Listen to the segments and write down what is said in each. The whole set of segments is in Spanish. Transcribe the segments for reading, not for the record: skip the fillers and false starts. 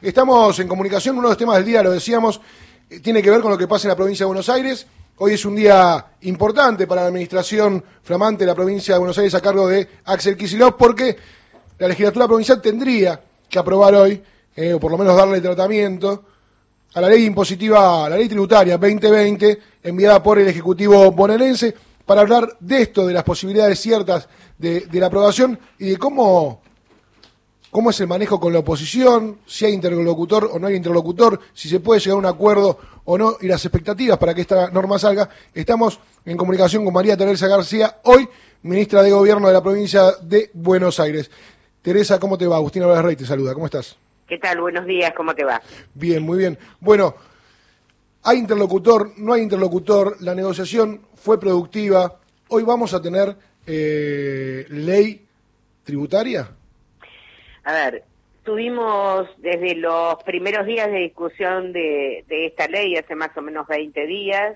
Estamos en comunicación, uno de los temas del día, lo decíamos, tiene que ver con lo que pasa en la provincia de Buenos Aires. Hoy es un día importante para la administración flamante de la provincia de Buenos Aires a cargo de Axel Kicillof, porque la legislatura provincial tendría que aprobar hoy, o por lo menos darle tratamiento, a la ley impositiva, a la ley tributaria 2020, enviada por el Ejecutivo bonaerense, para hablar de esto, de las posibilidades ciertas de la aprobación y de cómo es el manejo con la oposición, si hay interlocutor o no hay interlocutor, si se puede llegar a un acuerdo o no, y las expectativas para que esta norma salga. Estamos en comunicación con María Teresa García, hoy ministra de Gobierno de la provincia de Buenos Aires. Teresa, ¿cómo te va? Agustín Álvarez Rey te saluda, ¿cómo estás? ¿Qué tal? Buenos días, ¿cómo te va? Bien, muy bien. Bueno, ¿hay interlocutor? ¿No hay interlocutor? La negociación fue productiva. ¿Hoy vamos a tener ley tributaria? A ver, tuvimos desde los primeros días de discusión de esta ley, hace más o menos 20 días,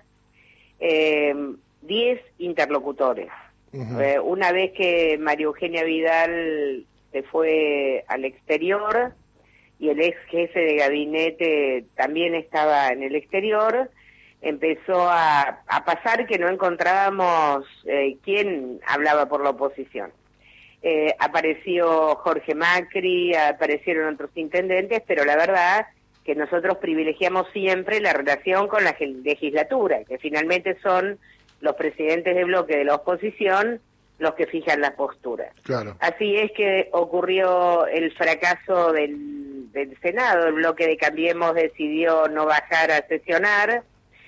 10 interlocutores. Una vez que María Eugenia Vidal se fue al exterior y el ex jefe de gabinete también estaba en el exterior, empezó a pasar que no encontrábamos quién hablaba por la oposición. Apareció Jorge Macri, aparecieron otros intendentes, pero la verdad que nosotros privilegiamos siempre la relación con la legislatura, que finalmente son los presidentes de bloque de la oposición los que fijan la postura. Claro. Así es que ocurrió el fracaso del Senado, el bloque de Cambiemos decidió no bajar a sesionar,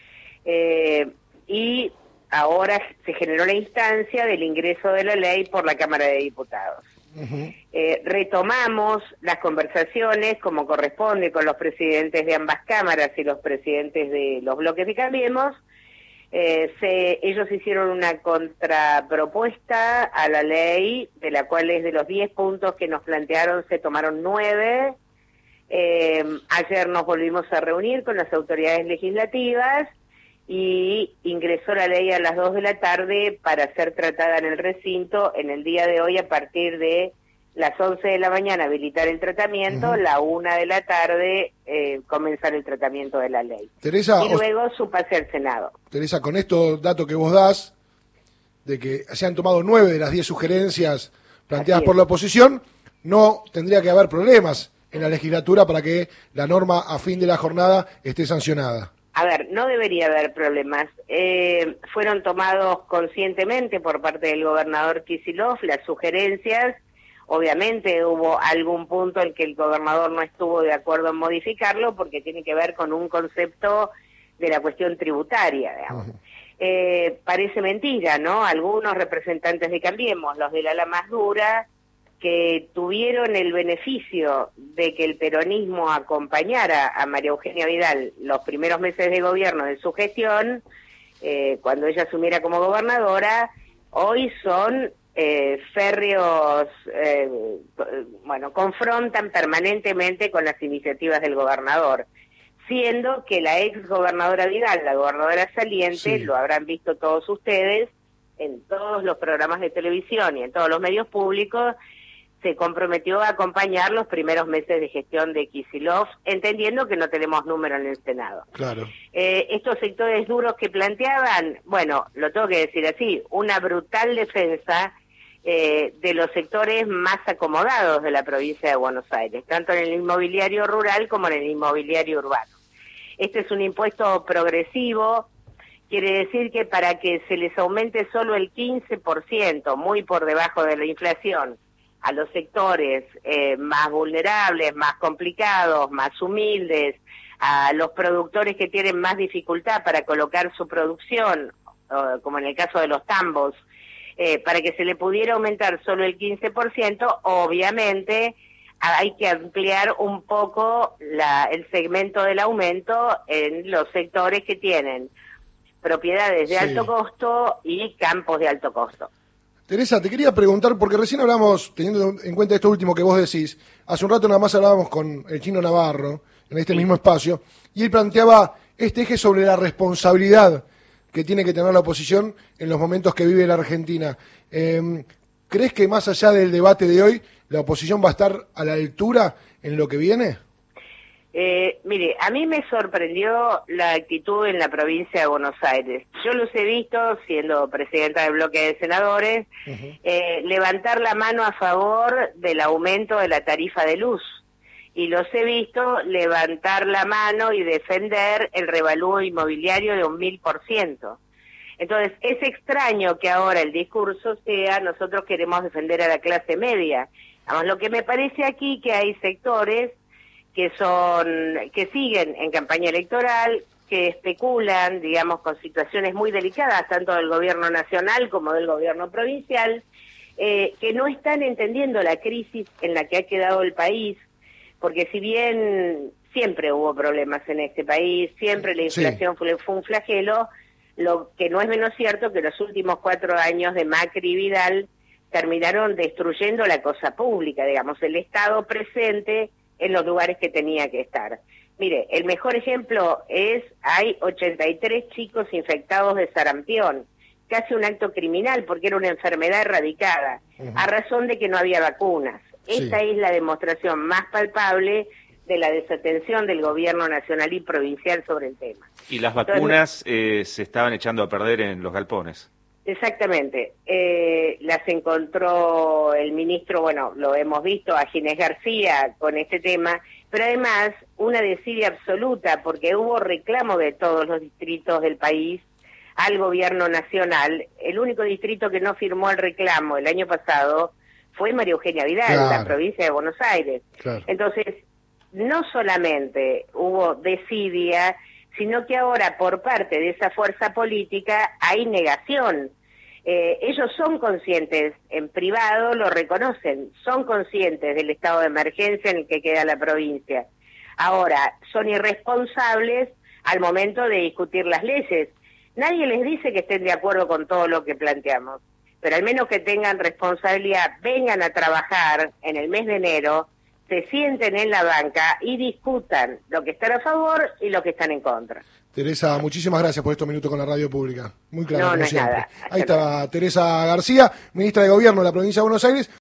y ahora se generó la instancia del ingreso de la ley por la Cámara de Diputados. Retomamos las conversaciones como corresponde con los presidentes de ambas cámaras y los presidentes de los bloques de Cambiemos. Ellos hicieron una contrapropuesta a la ley, de la cual es de los 10 puntos que nos plantearon, se tomaron 9. Ayer nos volvimos a reunir con las autoridades legislativas y ingresó la ley a las 2 de la tarde para ser tratada en el recinto en el día de hoy a partir de las 11 de la mañana habilitar el tratamiento, la 1 de la tarde comenzar el tratamiento de la ley. Teresa, y luego su pase al Senado. Teresa, con estos datos que vos das, de que se han tomado 9 de las 10 sugerencias planteadas por la oposición, no tendría que haber problemas en la legislatura para que la norma a fin de la jornada esté sancionada. A ver, no debería haber problemas. Fueron tomados conscientemente por parte del gobernador Kicillof las sugerencias. Obviamente hubo algún punto en que el gobernador no estuvo de acuerdo en modificarlo porque tiene que ver con un concepto de la cuestión tributaria, digamos. Parece mentira, ¿no? Algunos representantes de Cambiemos, los del ala más dura, que tuvieron el beneficio de que el peronismo acompañara a María Eugenia Vidal los primeros meses de gobierno de su gestión, cuando ella asumiera como gobernadora, hoy son férreos, confrontan permanentemente con las iniciativas del gobernador, siendo que la ex gobernadora Vidal, la gobernadora saliente, lo habrán visto todos ustedes, en todos los programas de televisión y en todos los medios públicos, se comprometió a acompañar los primeros meses de gestión de Kicillof, entendiendo que no tenemos número en el Senado. Claro. Estos sectores duros que planteaban, bueno, lo tengo que decir así, una brutal defensa de los sectores más acomodados de la provincia de Buenos Aires, tanto en el inmobiliario rural como en el inmobiliario urbano. Este es un impuesto progresivo, quiere decir que para que se les aumente solo el 15%, muy por debajo de la inflación, a los sectores más vulnerables, más complicados, más humildes, a los productores que tienen más dificultad para colocar su producción, como en el caso de los tambos, para que se le pudiera aumentar solo el 15%, obviamente hay que ampliar un poco el segmento del aumento en los sectores que tienen propiedades de alto costo y campos de alto costo. Teresa, te quería preguntar, porque recién hablamos, teniendo en cuenta esto último que vos decís, hace un rato nada más hablábamos con el Chino Navarro, en este mismo espacio, y él planteaba este eje sobre la responsabilidad que tiene que tener la oposición en los momentos que vive la Argentina. ¿Crees que más allá del debate de hoy, la oposición va a estar a la altura en lo que viene? Mire, a mí me sorprendió la actitud en la provincia de Buenos Aires. Yo los he visto, siendo presidenta del bloque de senadores, levantar la mano a favor del aumento de la tarifa de luz. Y los he visto levantar la mano y defender el revalúo inmobiliario de 1000%. Entonces, es extraño que ahora el discurso sea, nosotros queremos defender a la clase media. Además, lo que me parece aquí que hay sectores que siguen en campaña electoral, que especulan, digamos, con situaciones muy delicadas, tanto del gobierno nacional como del gobierno provincial, que no están entendiendo la crisis en la que ha quedado el país, porque si bien siempre hubo problemas en este país, siempre la inflación fue un flagelo, lo que no es menos cierto que los últimos 4 años de Macri y Vidal terminaron destruyendo la cosa pública, digamos, el Estado presente en los lugares que tenía que estar. Mire, el mejor ejemplo es, hay 83 chicos infectados de sarampión, casi un acto criminal porque era una enfermedad erradicada, a razón de que no había vacunas. Esta es la demostración más palpable de la desatención del gobierno nacional y provincial sobre el tema. Y las vacunas se estaban echando a perder en los galpones. Exactamente. Las encontró el ministro, bueno, lo hemos visto, a Ginés García con este tema, pero además una desidia absoluta, porque hubo reclamo de todos los distritos del país al gobierno nacional. El único distrito que no firmó el reclamo el año pasado fue María Eugenia Vidal, la provincia de Buenos Aires. Entonces, no solamente hubo desidia, sino que ahora por parte de esa fuerza política hay negación. Ellos son conscientes, en privado lo reconocen, son conscientes del estado de emergencia en el que queda la provincia. Ahora, son irresponsables al momento de discutir las leyes. Nadie les dice que estén de acuerdo con todo lo que planteamos, pero al menos que tengan responsabilidad, vengan a trabajar en el mes de enero, se sienten en la banca y discutan lo que están a favor y lo que están en contra. Teresa, muchísimas gracias por estos minutos con la radio pública. Muy claro, no, como no es siempre. nada. Ahí estaba Teresa García, ministra de Gobierno de la provincia de Buenos Aires.